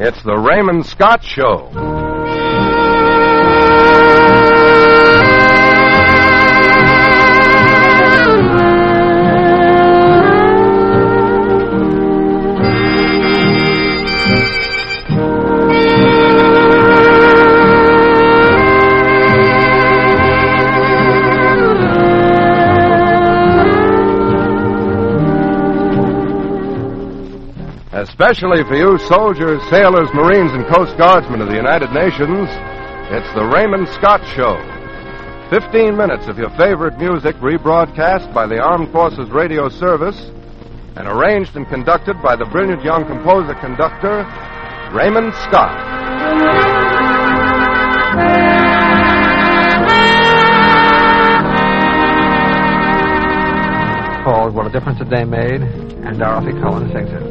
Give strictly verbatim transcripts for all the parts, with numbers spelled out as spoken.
It's the Raymond Scott Show. Especially for you soldiers, sailors, Marines, and Coast Guardsmen of the United Nations, it's the Raymond Scott Show. Fifteen minutes of your favorite music rebroadcast by the Armed Forces Radio Service and arranged and conducted by the brilliant young composer-conductor, Raymond Scott. Called What a Difference a Day Made, and Dorothy Cohen sings it.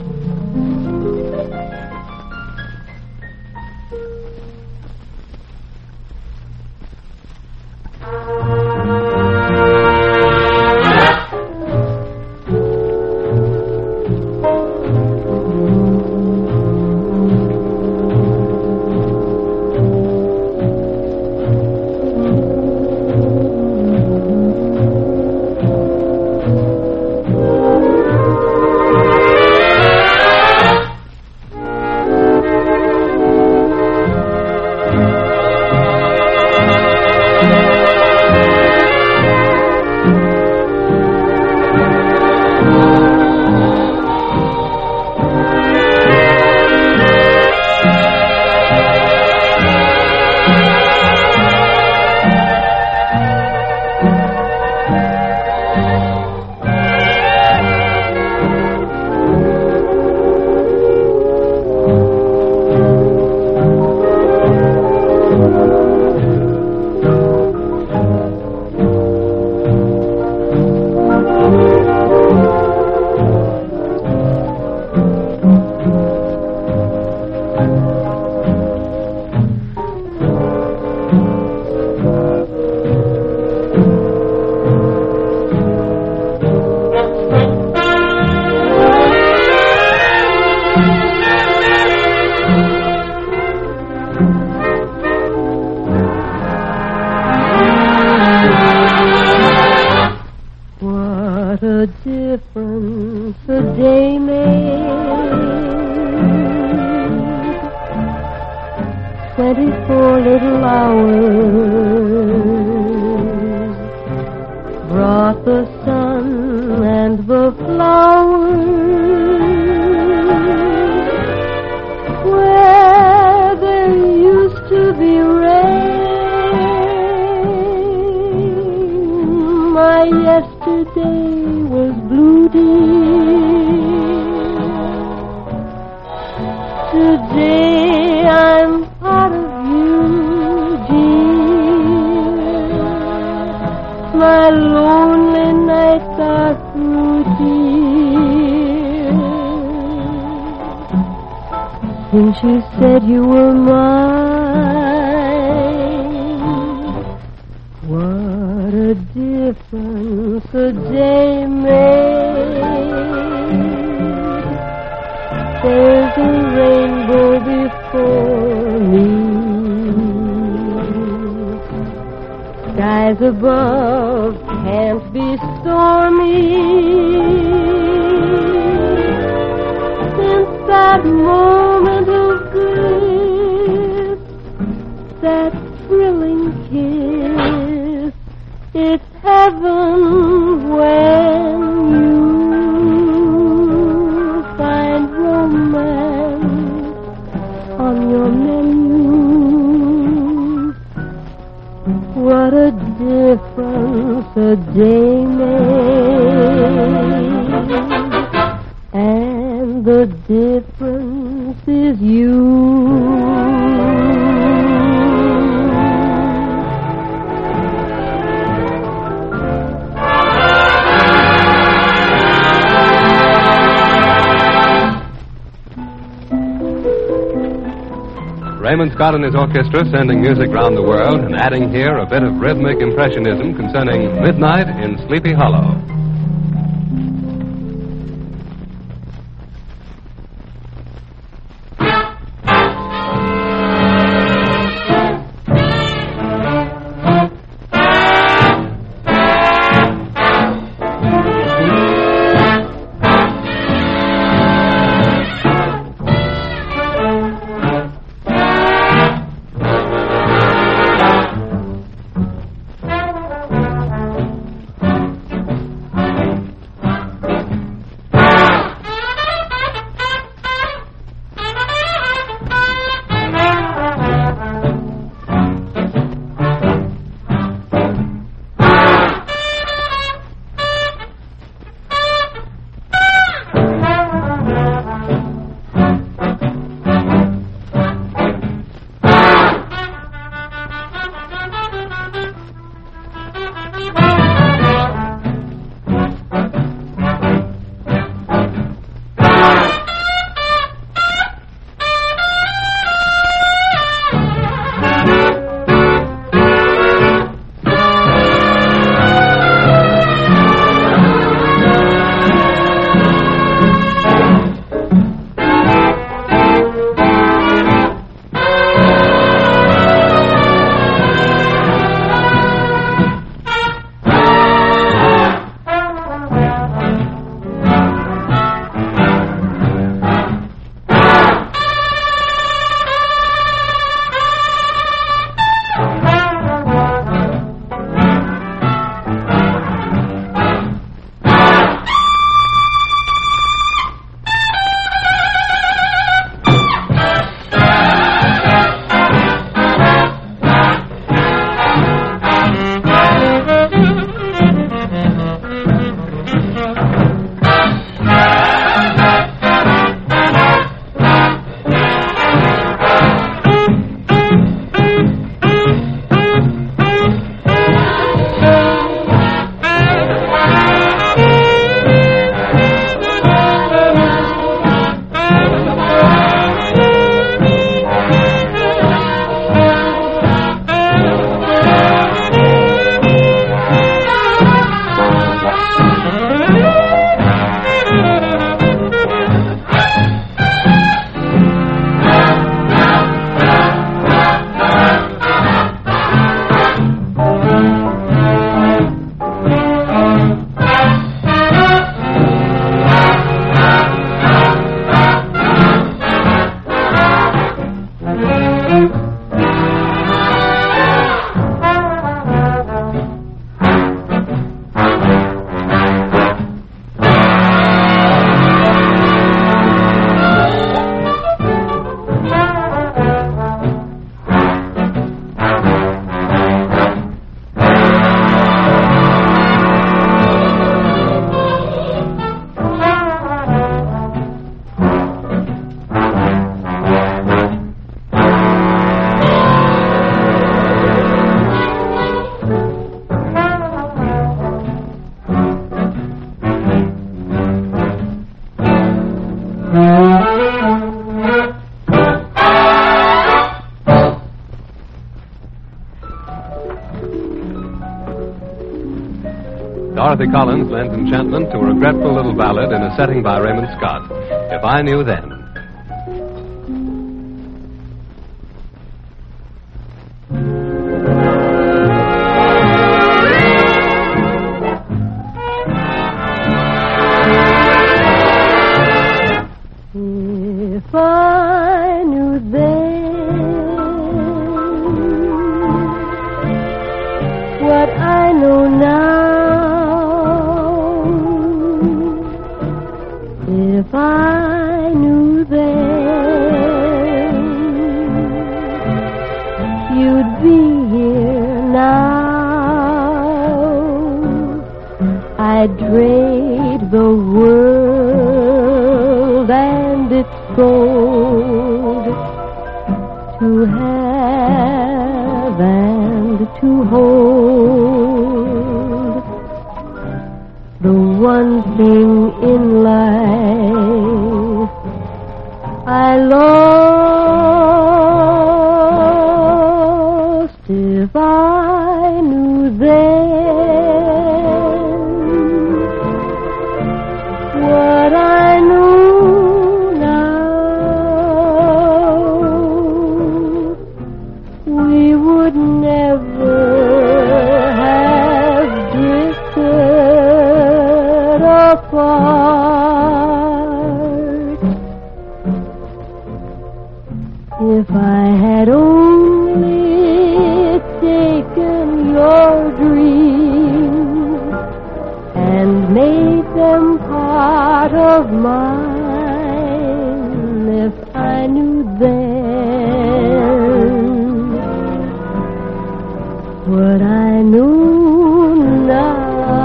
Twenty-four little hours brought the sun and the flowers where there used to be rain. My yesterday was blue, dear. Today I'm part of you, dear. My lonely nights are through, dear. Since you said you were mine, what a difference a day made. There's a rainbow before me, skies above can't be stormy. Since that moment of bliss, that thrilling kiss, it's heaven when you find romance on your menu. What a difference a day made, and the difference is you. Raymond Scott and his orchestra sending music round the world and adding here a bit of rhythmic impressionism concerning Midnight in Sleepy Hollow. Dorothy Collins lends enchantment to a regretful little ballad in a setting by Raymond Scott, If I Knew Then. If I knew then what I know now, if I knew then you'd be here now, I'd trade the world and its gold to have and to hold the one thing in life I lost. If I knew then what I know now, we would never have drifted apart. If I had only taken your dreams and made them part of mine, if I knew then what I know now.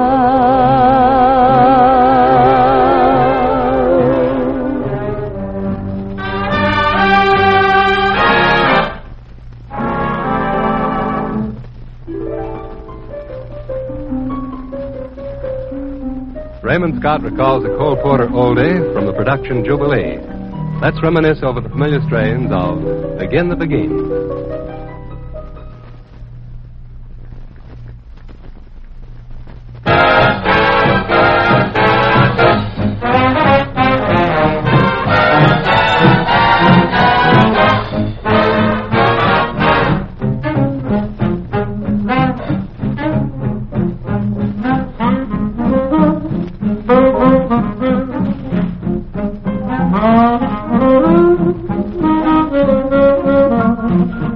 Raymond Scott recalls a Cole Porter oldie from the production Jubilee. Let's reminisce over the familiar strains of Begin the Beguine. Thank you.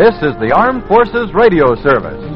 This is the Armed Forces Radio Service.